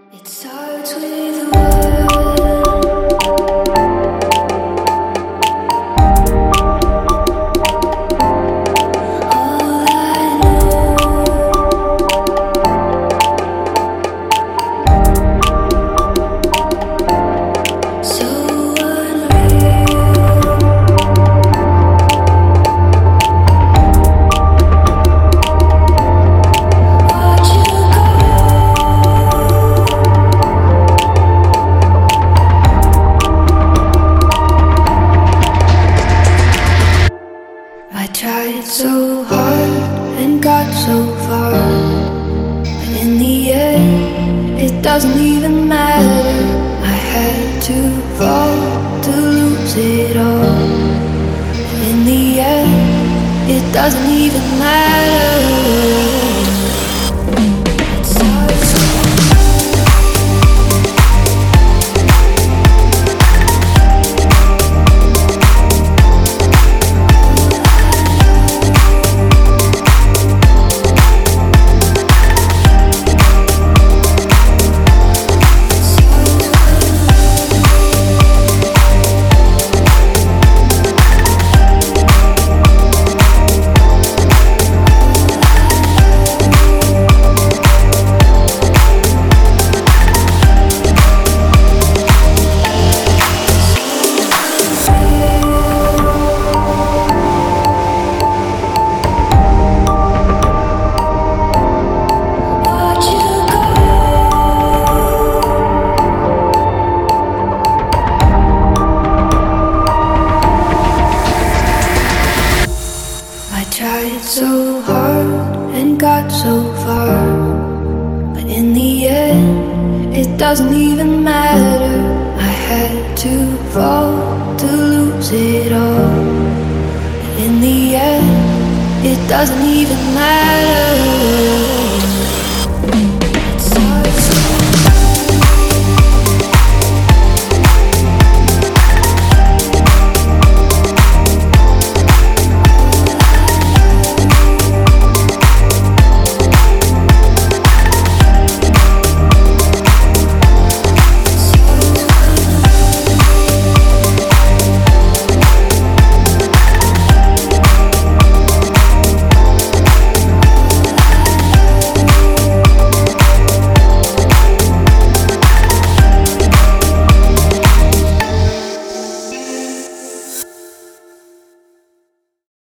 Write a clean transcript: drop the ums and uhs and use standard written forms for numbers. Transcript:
It starts with a word. All I know, so unreal. Watch you I tried so hard and got so far, but in the end, it doesn't even matter. I had to fall to lose it all. In the end, it doesn't even matter. It starts tried so hard and got so far, but in the end, it doesn't even matter. I had to fall to lose it all. But in the end, it doesn't even matter.